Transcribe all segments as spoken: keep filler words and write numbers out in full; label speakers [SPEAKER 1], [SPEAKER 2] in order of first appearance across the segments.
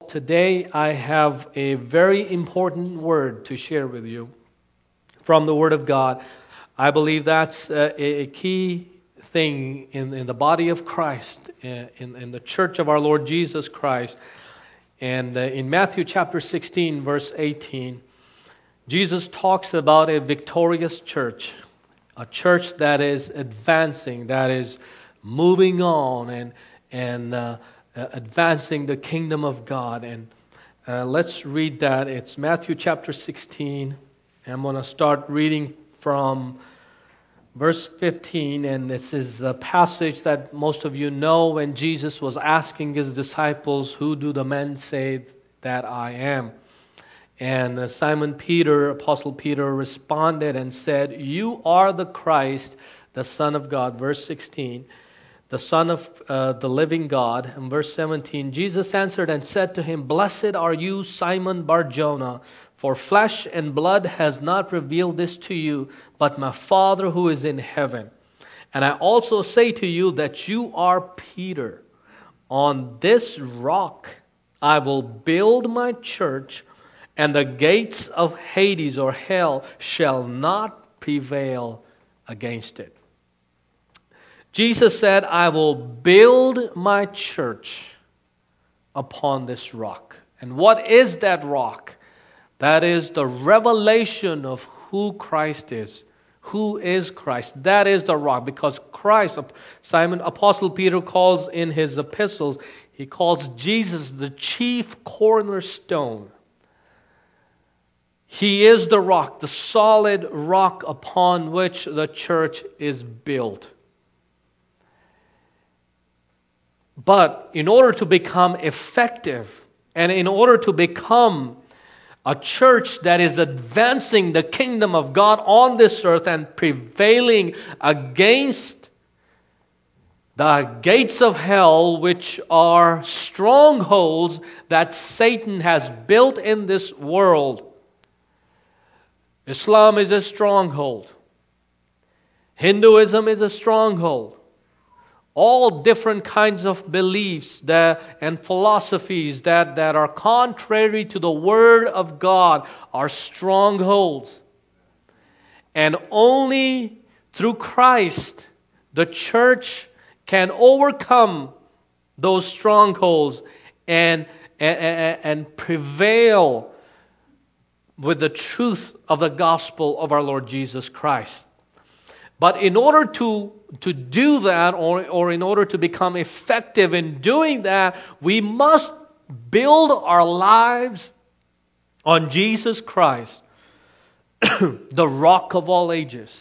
[SPEAKER 1] Today I have a very important word to share with you from the Word of God. I believe that's a, a key thing in, in the body of Christ, in, in the church of our Lord Jesus Christ. And uh, in Matthew chapter sixteen, verse eighteen, Jesus talks about a victorious church, a church that is advancing, that is moving on and and uh, uh, advancing the kingdom of God. And uh, let's read that. It's Matthew chapter sixteen. I'm going to start reading from verse fifteen, and this is a passage that most of you know when Jesus was asking His disciples, "Who do the men say that I am?" And uh, Simon Peter, Apostle Peter, responded and said, "You are the Christ, the Son of God." Verse sixteen, the Son of uh, the living God. And verse seventeen, Jesus answered and said to him, "Blessed are you, Simon Bar-Jonah, for flesh and blood has not revealed this to you, but my Father who is in heaven. And I also say to you that you are Peter. On this rock I will build my church, and the gates of Hades or hell shall not prevail against it." Jesus said, "I will build my church upon this rock." And what is that rock? That is the revelation of who Christ is. Who is Christ? That is the rock. Because Christ, Simon, Apostle Peter calls in his epistles, he calls Jesus the chief cornerstone. He is the rock, the solid rock upon which the church is built. But in order to become effective, and in order to become a church that is advancing the kingdom of God on this earth and prevailing against the gates of hell, which are strongholds that Satan has built in this world. Islam is a stronghold. Hinduism is a stronghold. All different kinds of beliefs that, and philosophies that, that are contrary to the Word of God are strongholds. And only through Christ, the church can overcome those strongholds and, and, and prevail with the truth of the gospel of our Lord Jesus Christ. But in order to, to do that, or, or in order to become effective in doing that, we must build our lives on Jesus Christ, the rock of all ages.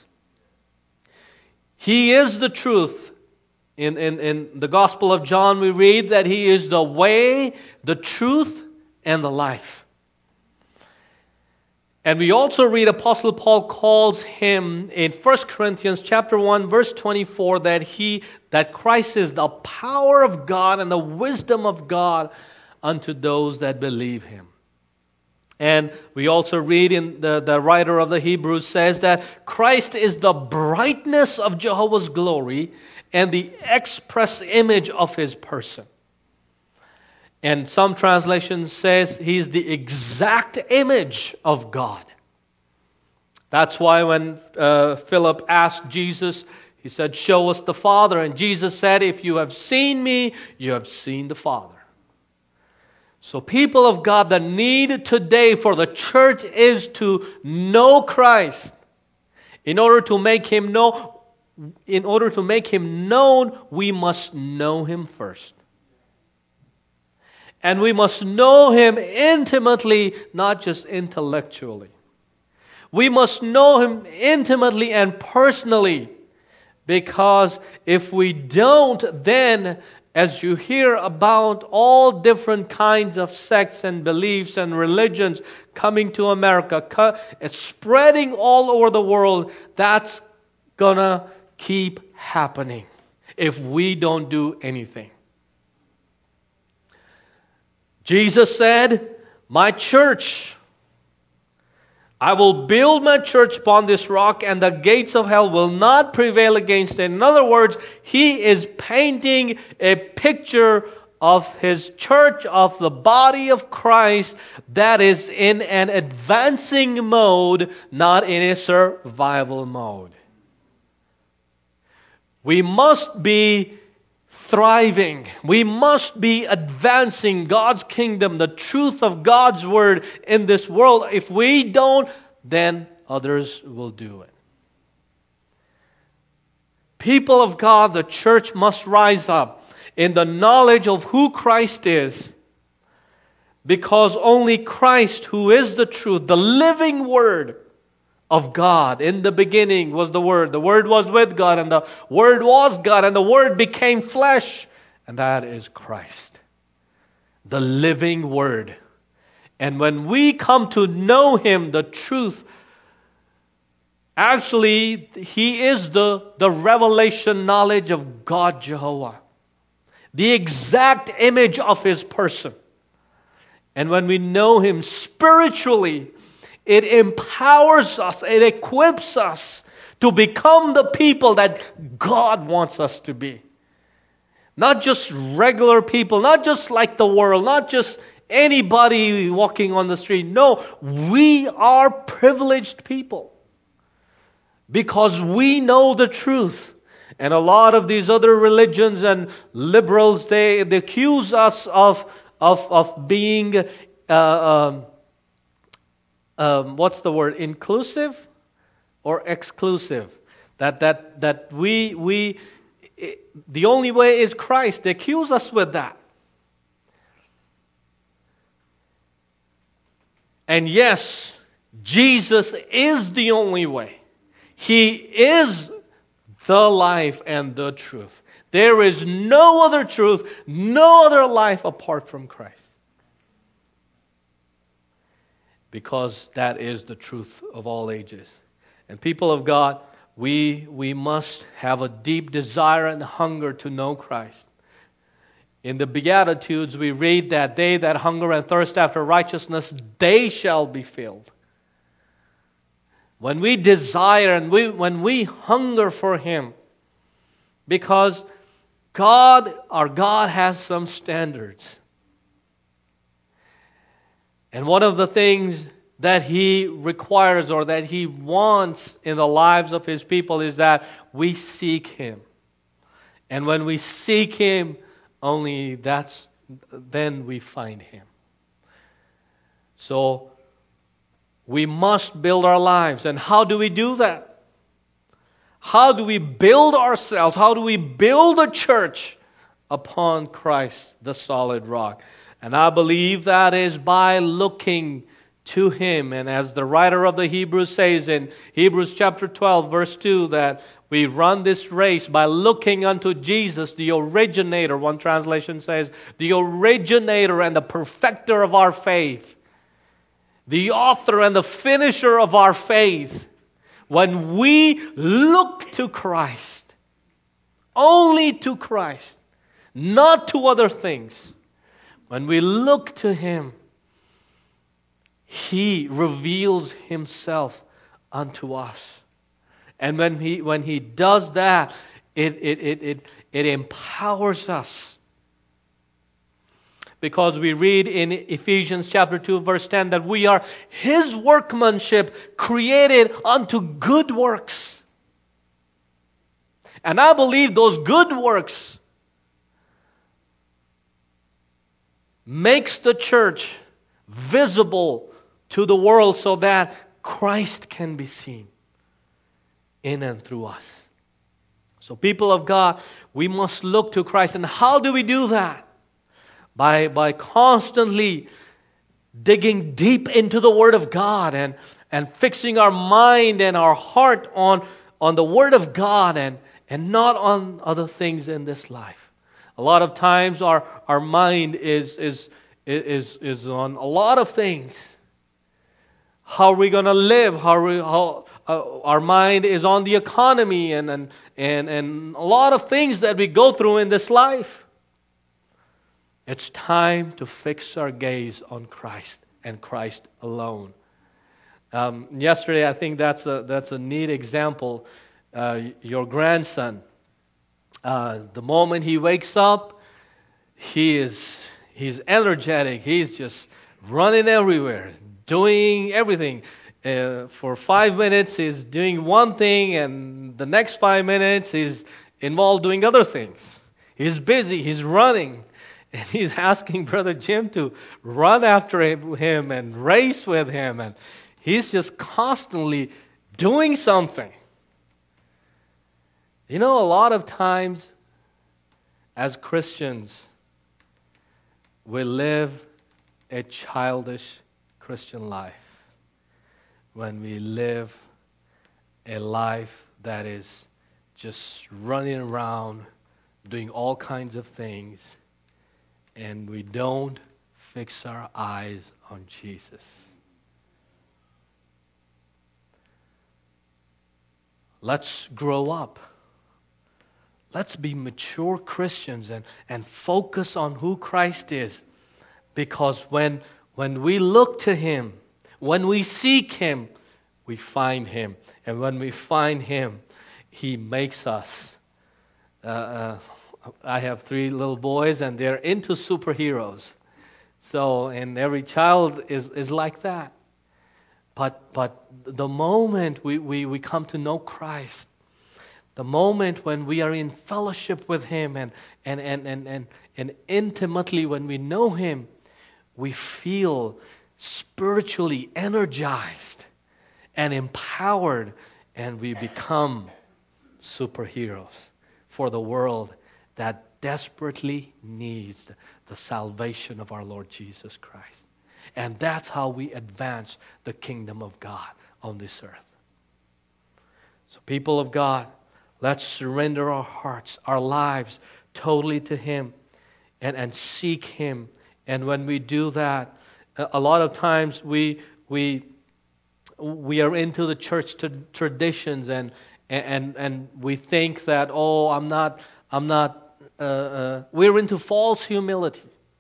[SPEAKER 1] He is the truth. In, in, in the Gospel of John, we read that He is the way, the truth, and the life. And we also read Apostle Paul calls Him in First Corinthians chapter one, verse twenty-four, that he that Christ is the power of God and the wisdom of God unto those that believe Him. And we also read in the, the writer of the Hebrews says that Christ is the brightness of Jehovah's glory and the express image of His person. And some translations says He is the exact image of God. That's why when uh, Philip asked Jesus, he said, "Show us the Father." And Jesus said, "If you have seen me, you have seen the Father." So people of God, the need today for the church is to know Christ. In order to make Him know, in order to make Him known, we must know Him first. And we must know Him intimately, not just intellectually. We must know Him intimately and personally. Because if we don't, then as you hear about all different kinds of sects and beliefs and religions coming to America, spreading all over the world, that's gonna keep happening if we don't do anything. Jesus said, "My church, I will build my church upon this rock, and the gates of hell will not prevail against it." In other words, He is painting a picture of His church, of the body of Christ, that is in an advancing mode, not in a survival mode. We must be thriving. We must be advancing God's kingdom, the truth of God's word in this world. If we don't, then others will do it. People of God, the church must rise up in the knowledge of who Christ is, because only Christ, who is the truth, the living word of God. In the beginning was the Word. The Word was with God, and the Word was God, and the Word became flesh. And that is Christ, the living Word. And when we come to know Him, the truth, actually, He is the, the revelation knowledge of God Jehovah, the exact image of His person. And when we know Him spiritually, it empowers us, it equips us to become the people that God wants us to be. Not just regular people, not just like the world, not just anybody walking on the street. No, we are privileged people because we know the truth. And a lot of these other religions and liberals, they, they accuse us of, of, of being... Uh, um, Um, what's the word? Inclusive or exclusive? That that that we we it, the only way is Christ. They accuse us with that. And yes, Jesus is the only way. He is the life and the truth. There is no other truth, no other life apart from Christ. Because that is the truth of all ages. And people of God, we, we must have a deep desire and hunger to know Christ. In the Beatitudes, we read that they that hunger and thirst after righteousness, they shall be filled. When we desire and we, when we hunger for Him, because God, our God has some standards. And one of the things that He requires or that He wants in the lives of His people is that we seek Him. And when we seek Him, only that's then we find Him. So we must build our lives. And how do we do that? How do we build ourselves? How do we build a church upon Christ, the solid rock? And I believe that is by looking to Him. And as the writer of the Hebrews says in Hebrews chapter twelve, verse two, that we run this race by looking unto Jesus, the originator. One translation says, the originator and the perfecter of our faith. The author and the finisher of our faith. When we look to Christ, only to Christ, not to other things. When we look to Him, He reveals Himself unto us. And when He when He does that, it it it it, it empowers us. Because we read in Ephesians chapter two, verse ten, that we are His workmanship, created unto good works. And I believe those good works makes the church visible to the world so that Christ can be seen in and through us. So people of God, we must look to Christ. And how do we do that? By, by constantly digging deep into the Word of God and, and fixing our mind and our heart on, on the Word of God and, and not on other things in this life. A lot of times our, our mind is, is, is, is on a lot of things. How are we going to live? How, we, how uh, our mind is on the economy and, and, and, and a lot of things that we go through in this life. It's time to fix our gaze on Christ and Christ alone. Um, yesterday, I think that's a, that's a neat example. Uh, your grandson. Uh, the moment he wakes up, he is he's energetic. He's just running everywhere, doing everything. Uh, for five minutes, he's doing one thing, and the next five minutes, he's involved doing other things. He's busy. He's running. And he's asking Brother Jim to run after him and race with him. And he's just constantly doing something. You know, a lot of times as Christians, we live a childish Christian life when we live a life that is just running around doing all kinds of things, and we don't fix our eyes on Jesus. Let's grow up. Let's be mature Christians and, and focus on who Christ is. Because when, when we look to Him, when we seek Him, we find Him. And when we find Him, He makes us. Uh, uh, I have three little boys, and they're into superheroes. So, and every child is, is like that. But but the moment we, we, we come to know Christ, the moment when we are in fellowship with Him and, and, and, and, and, and intimately when we know Him, we feel spiritually energized and empowered, and we become superheroes for the world that desperately needs the salvation of our Lord Jesus Christ. And that's how we advance the kingdom of God on this earth. So people of God, let's surrender our hearts, our lives totally to Him and, and seek Him. And when we do that, a lot of times we we we are into the church t- traditions and and and we think that, oh, I'm not I'm not uh, uh, we're into false humility.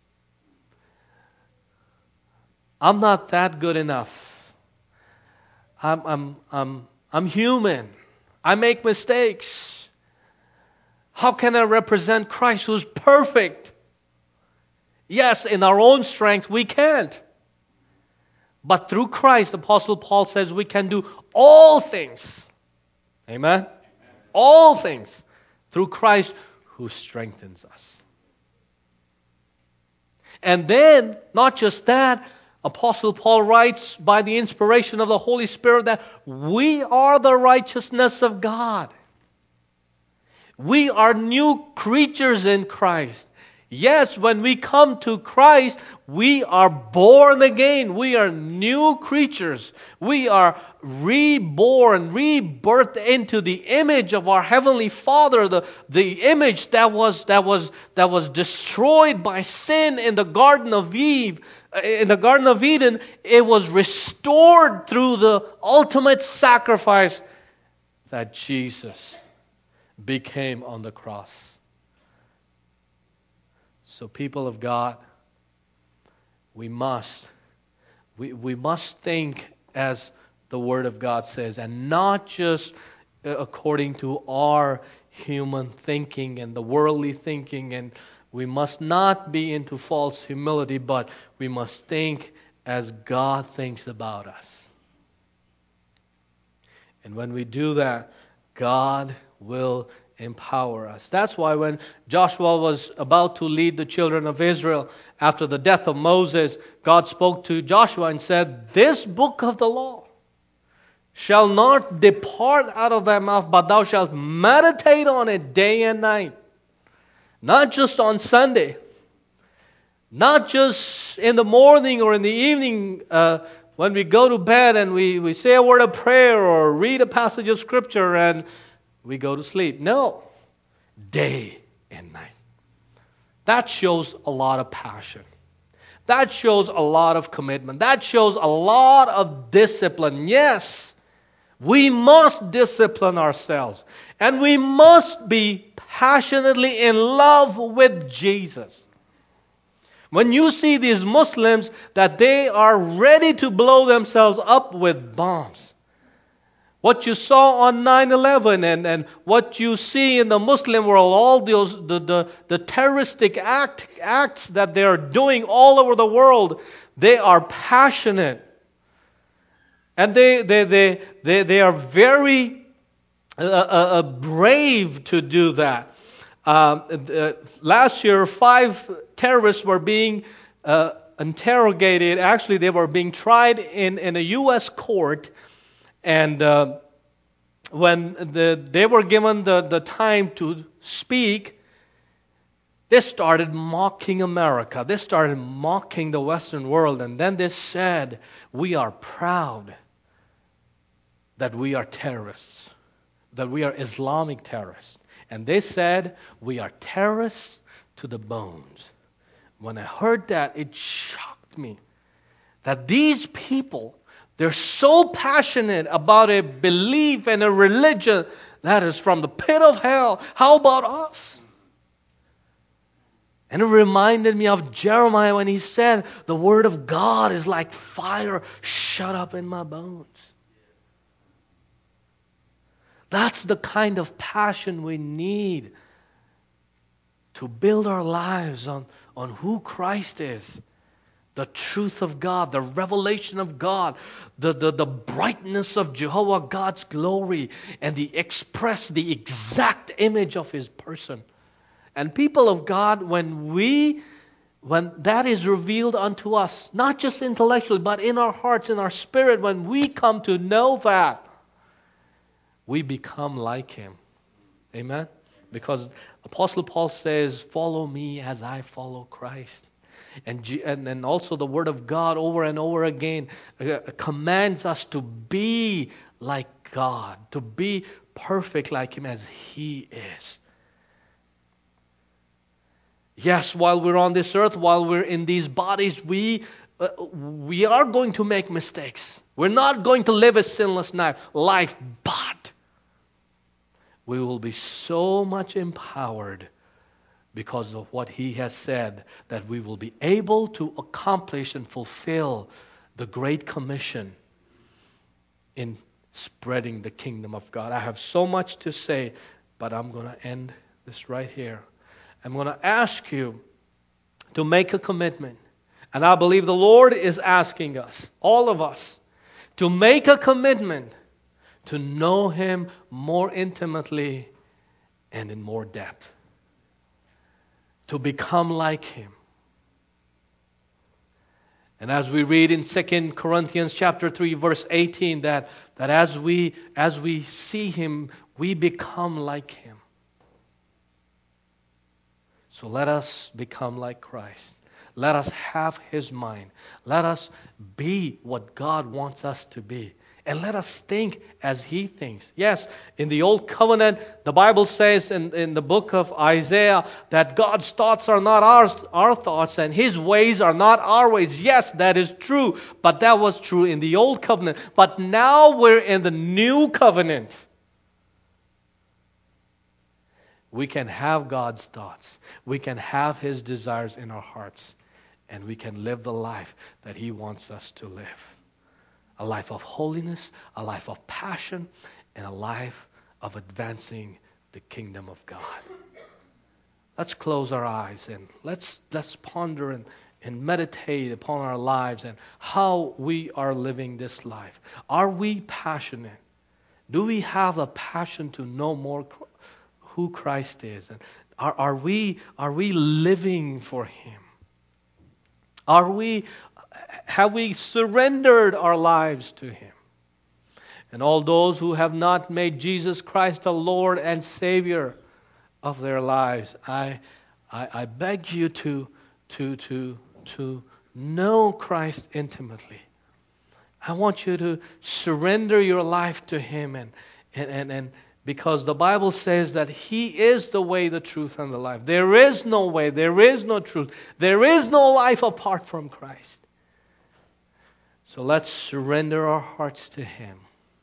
[SPEAKER 1] I'm not that good enough. I'm I'm I'm I'm human. I make mistakes. How can I represent Christ who's perfect? Yes, in our own strength we can't. But through Christ, Apostle Paul says we can do all things. Amen? Amen. All things through Christ who strengthens us. And then, not just that, Apostle Paul writes by the inspiration of the Holy Spirit that we are the righteousness of God. We are new creatures in Christ. Yes, when we come to Christ, we are born again. We are new creatures. We are reborn, rebirthed into the image of our Heavenly Father, the, the image that was that was that was destroyed by sin in the Garden of Eve. In the Garden of Eden, it was restored through the ultimate sacrifice that Jesus became on the cross. So people of God, we must, we, we must think as the Word of God says, and not just according to our human thinking and the worldly thinking, and we must not be into false humility, but we must think as God thinks about us. And when we do that, God will empower us. That's why when Joshua was about to lead the children of Israel after the death of Moses, God spoke to Joshua and said, "This book of the law shall not depart out of thy mouth, but thou shalt meditate on it day and night." Not just on Sunday, not just in the morning or in the evening uh, when we go to bed and we, we say a word of prayer or read a passage of Scripture and we go to sleep. No. Day and night. That shows a lot of passion. That shows a lot of commitment. That shows a lot of discipline. Yes, we must discipline ourselves. And we must be passionately in love with Jesus. When you see these Muslims that they are ready to blow themselves up with bombs, What you saw on nine eleven and, and what you see in the Muslim world, all those the, the, the terroristic act, acts that they are doing all over the world, they are passionate. And they, they, they, they, they are very uh, uh, brave to do that. Um, uh, last year, five terrorists were being uh, interrogated. Actually, they were being tried in, in a U S court. And uh, when the, they were given the, the time to speak, they started mocking America. They started mocking the Western world. And then they said, we are proud that we are terrorists, that we are Islamic terrorists. And they said, we are terrorists to the bones. When I heard that, it shocked me that these people, they're so passionate about a belief and a religion that is from the pit of hell. How about us? And it reminded me of Jeremiah when he said, the word of God is like fire shut up in my bones. That's the kind of passion we need to build our lives on, on who Christ is. The truth of God, the revelation of God, the, the, the brightness of Jehovah, God's glory, and the express, the exact image of His person. And people of God, when we, when that is revealed unto us, not just intellectually, but in our hearts, in our spirit, when we come to know that, we become like Him. Amen? Because Apostle Paul says, follow me as I follow Christ. And, and, and also the Word of God over and over again uh, commands us to be like God, to be perfect like Him as He is. Yes, while we're on this earth, while we're in these bodies, we uh, we are going to make mistakes. We're not going to live a sinless life, but we will be so much empowered because of what He has said, that we will be able to accomplish and fulfill the Great Commission in spreading the kingdom of God. I have so much to say, but I'm going to end this right here. I'm going to ask you to make a commitment. And I believe the Lord is asking us, all of us, to make a commitment to know Him more intimately and in more depth. To become like Him. And as we read in Second Corinthians chapter three, verse eighteen, that, that as we as we see Him, we become like Him. So let us become like Christ. Let us have His mind. Let us be what God wants us to be. And let us think as He thinks. Yes, in the Old Covenant, the Bible says in, in the book of Isaiah that God's thoughts are not ours, our thoughts, and His ways are not our ways. Yes, that is true, but that was true in the Old Covenant. But now we're in the New Covenant. We can have God's thoughts. We can have His desires in our hearts. And we can live the life that He wants us to live. A life of holiness, a life of passion, and a life of advancing the kingdom of God. Let's close our eyes and let's let's ponder and, and meditate upon our lives and how we are living this life. Are we passionate? Do we have a passion to know more who Christ is? And are, are we are we living for Him? Are we Have we surrendered our lives to Him? And all those who have not made Jesus Christ the Lord and Savior of their lives, I, I, I beg you to, to, to, to know Christ intimately. I want you to surrender your life to Him, and, and, and, and because the Bible says that He is the way, the truth, and the life. There is no way, there is no truth, there is no life apart from Christ. So let's surrender our hearts to Him.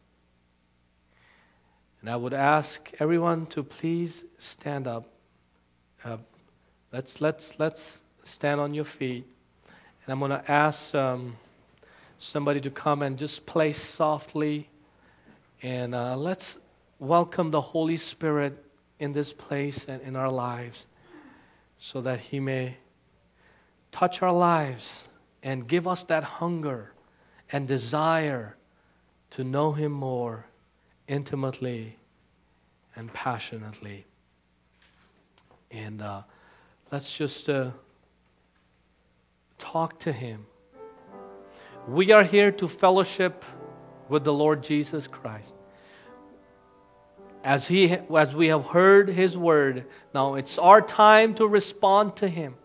[SPEAKER 1] And I would ask everyone to please stand up. Uh, let's let's let's stand on your feet. And I'm going to ask um, somebody to come and just play softly And uh, let's welcome the Holy Spirit in this place and in our lives so that He may touch our lives and give us that hunger and desire to know Him more intimately and passionately. And uh, let's just uh, talk to Him. We are here to fellowship with the Lord Jesus Christ. As he, as we have heard His word, now it's our time to respond to Him.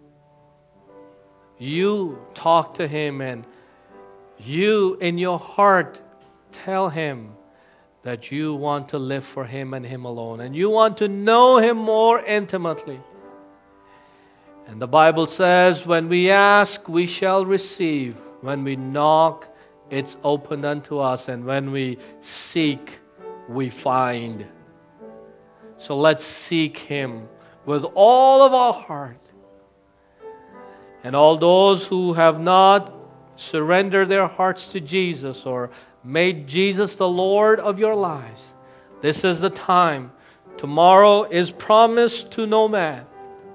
[SPEAKER 1] You talk to Him, and you in your heart tell Him that you want to live for Him and Him alone, and you want to know Him more intimately. And the Bible says, when we ask, we shall receive. When we knock, it's opened unto us. And when we seek, we find. So let's seek Him with all of our heart. And all those who have not surrendered their hearts to Jesus or made Jesus the Lord of your lives, this is the time. Tomorrow is promised to no man.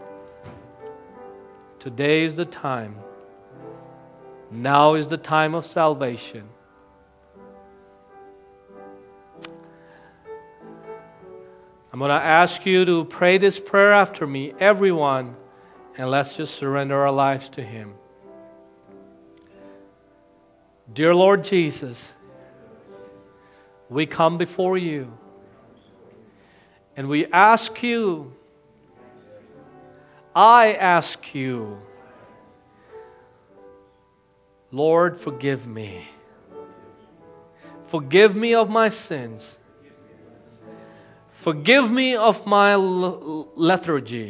[SPEAKER 1] Today is the time. Now is the time of salvation. I'm going to ask you to pray this prayer after me, everyone, and let's just surrender our lives to Him. Dear Lord Jesus, we come before You, and we ask You, I ask You, Lord, forgive me. Forgive me of my sins. Forgive me of my l- lethargy.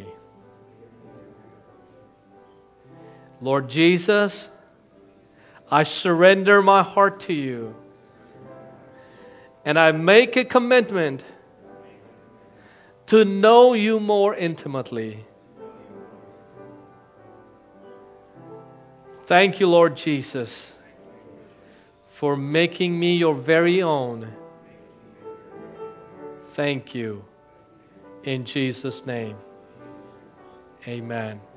[SPEAKER 1] Lord Jesus, I surrender my heart to You. And I make a commitment to know You more intimately. Thank You, Lord Jesus, for making me Your very own. Thank You. In Jesus' name, amen.